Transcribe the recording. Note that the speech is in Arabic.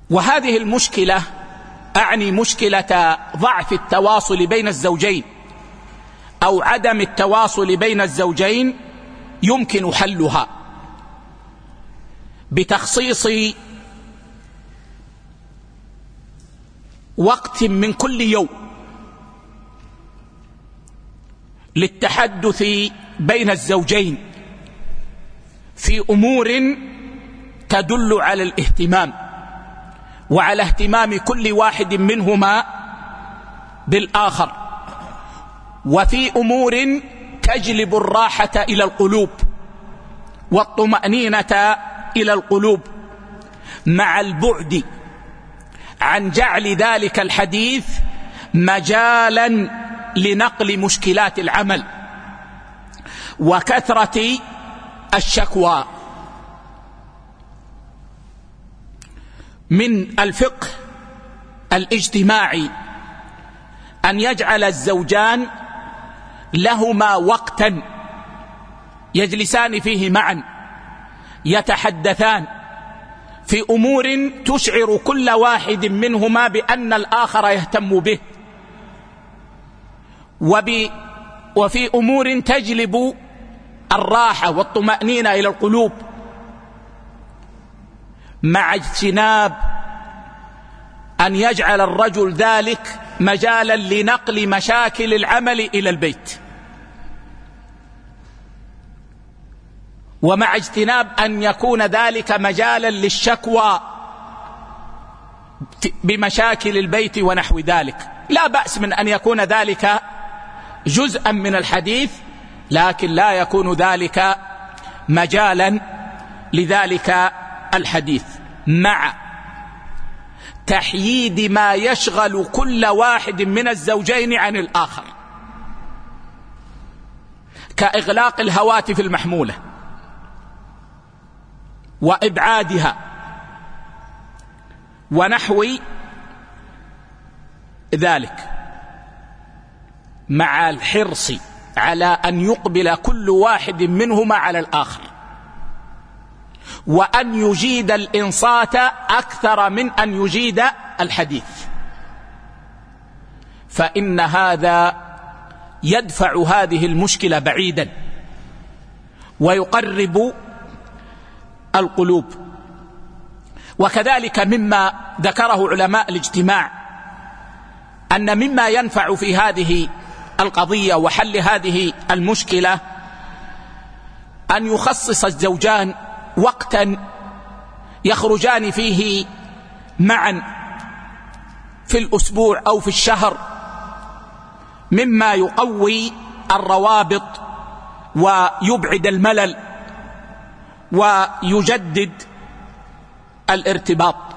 وهذه المشكلة أعني مشكلة ضعف التواصل بين الزوجين أو عدم التواصل بين الزوجين يمكن حلها بتخصيص وقت من كل يوم للتحدث بين الزوجين في أمور تدل على الاهتمام وعلى اهتمام كل واحد منهما بالآخر، وفي أمور تجلب الراحة إلى القلوب والطمأنينة إلى القلوب، مع البعد عن جعل ذلك الحديث مجالا لنقل مشكلات العمل وكثرة الشكوى. من الفقه الاجتماعي أن يجعل الزوجان لهما وقتا يجلسان فيه معا يتحدثان في أمور تشعر كل واحد منهما بأن الآخر يهتم به، وفي أمور تجلب الراحة والطمأنينة إلى القلوب، مع اجتناب أن يجعل الرجل ذلك مجالا لنقل مشاكل العمل إلى البيت، ومع اجتناب أن يكون ذلك مجالا للشكوى بمشاكل البيت ونحو ذلك. لا بأس من أن يكون ذلك جزءا من الحديث، لكن لا يكون ذلك مجالا لذلك الحديث، مع تحييد ما يشغل كل واحد من الزوجين عن الآخر، كإغلاق الهواتف المحمولة وإبعادها ونحو ذلك، مع الحرص على أن يقبل كل واحد منهما على الآخر، وأن يجيد الإنصات أكثر من أن يجيد الحديث، فإن هذا يدفع هذه المشكلة بعيدا ويقرب القلوب. وكذلك مما ذكره علماء الاجتماع أن مما ينفع في هذه القضية وحل هذه المشكلة أن يخصص الزوجان وقتا يخرجان فيه معا في الأسبوع أو في الشهر، مما يقوي الروابط ويبعد الملل ويجدد الارتباط.